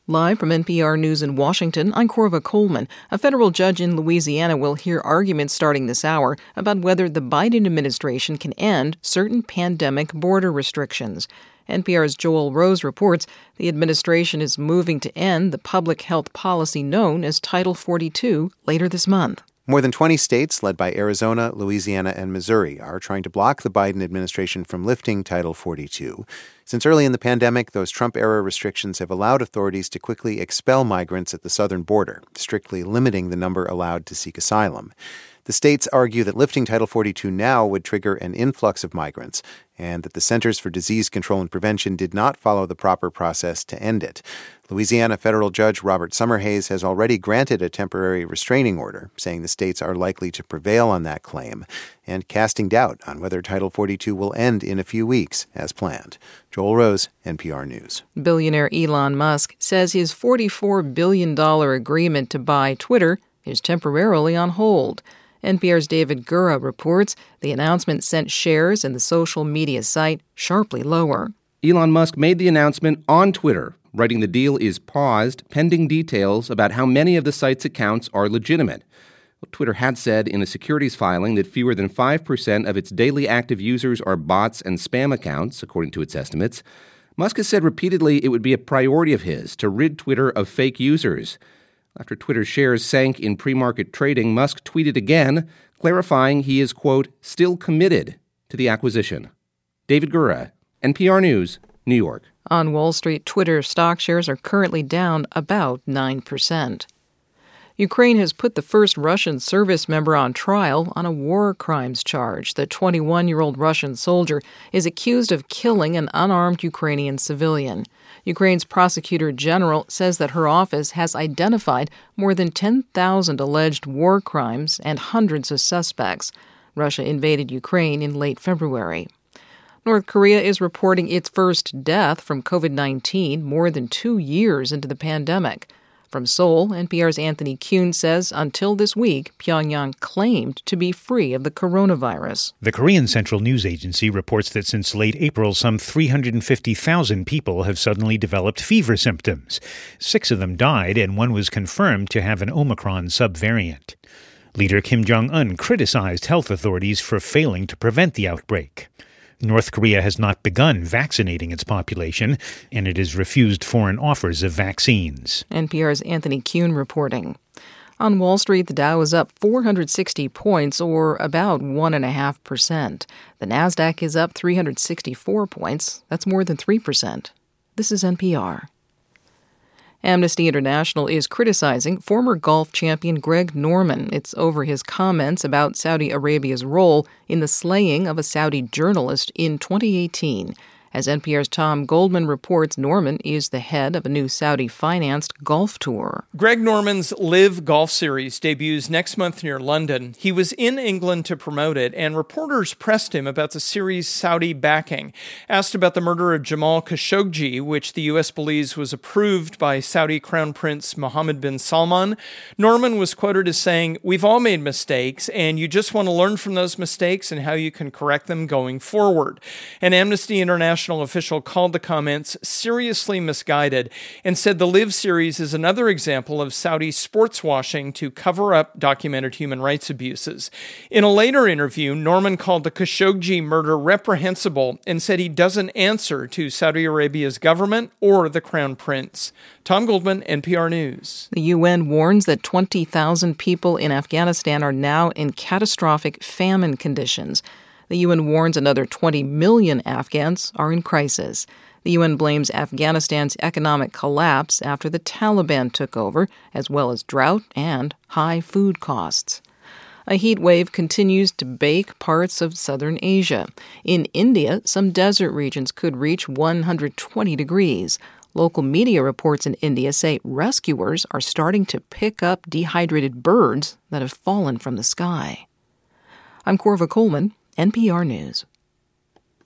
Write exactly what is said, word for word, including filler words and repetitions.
Live from N P R News in Washington, I'm Corva Coleman. A federal judge in Louisiana will hear arguments starting this hour about whether the Biden administration can end certain pandemic border restrictions. N P R's Joel Rose reports the administration is moving to end the public health policy known as Title forty-two later this month. More than twenty states, led by Arizona, Louisiana, and Missouri, are trying to block the Biden administration from lifting Title forty-two. Since early in the pandemic, those Trump-era restrictions have allowed authorities to quickly expel migrants at the southern border, strictly limiting the number allowed to seek asylum. The states argue that lifting Title forty-two now would trigger an influx of migrants, and that the Centers for Disease Control and Prevention did not follow the proper process to end it. Louisiana federal judge Robert Summerhays has already granted a temporary restraining order, saying the states are likely to prevail on that claim, and casting doubt on whether Title forty-two will end in a few weeks, as planned. Joel Rose, N P R News. Billionaire Elon Musk says his forty-four billion dollars agreement to buy Twitter is temporarily on hold. N P R's David Gura reports the announcement sent shares in the social media site sharply lower. Elon Musk made the announcement on Twitter, writing the deal is paused pending details about how many of the site's accounts are legitimate. Well, Twitter had said in a securities filing that fewer than five percent of its daily active users are bots and spam accounts, according to its estimates. Musk has said repeatedly it would be a priority of his to rid Twitter of fake users. After Twitter's shares sank in pre-market trading, Musk tweeted again, clarifying he is, quote, still committed to the acquisition. David Gura, N P R News, New York. On Wall Street, Twitter stock shares are currently down about nine percent. Ukraine has put the first Russian service member on trial on a war crimes charge. The twenty-one-year-old Russian soldier is accused of killing an unarmed Ukrainian civilian. Ukraine's prosecutor general says that her office has identified more than ten thousand alleged war crimes and hundreds of suspects. Russia invaded Ukraine in late February. North Korea is reporting its first death from covid nineteen more than two years into the pandemic. From Seoul, N P R's Anthony Kuhn says until this week, Pyongyang claimed to be free of the coronavirus. The Korean Central News Agency reports that since late April, some three hundred fifty thousand people have suddenly developed fever symptoms. Six of them died, and one was confirmed to have an Omicron subvariant. Leader Kim Jong-un criticized health authorities for failing to prevent the outbreak. North Korea has not begun vaccinating its population, and it has refused foreign offers of vaccines. N P R's Anthony Kuhn reporting. On Wall Street, the Dow is up four hundred sixty points, or about one point five percent. The Nasdaq is up three hundred sixty-four points. That's more than three percent. This is N P R. Amnesty International is criticizing former golf champion Greg Norman. It's over his comments about Saudi Arabia's role in the slaying of a Saudi journalist in twenty eighteen. As N P R's Tom Goldman reports, Norman is the head of a new Saudi-financed golf tour. Greg Norman's Live Golf Series debuts next month near London. He was in England to promote it, and reporters pressed him about the series' Saudi backing. Asked about the murder of Jamal Khashoggi, which the U S believes was approved by Saudi Crown Prince Mohammed bin Salman, Norman was quoted as saying, "We've all made mistakes, and you just want to learn from those mistakes and how you can correct them going forward." An Amnesty International official called the comments seriously misguided and said the Live series is another example of Saudi sports washing to cover up documented human rights abuses. In a later interview, Norman called the Khashoggi murder reprehensible and said he doesn't answer to Saudi Arabia's government or the Crown Prince. Tom Goldman, N P R News. The U N warns that twenty thousand people in Afghanistan are now in catastrophic famine conditions. The U N warns another twenty million Afghans are in crisis. The U N blames Afghanistan's economic collapse after the Taliban took over, as well as drought and high food costs. A heat wave continues to bake parts of southern Asia. In India, some desert regions could reach one hundred twenty degrees. Local media reports in India say rescuers are starting to pick up dehydrated birds that have fallen from the sky. I'm Corva Coleman, N P R News.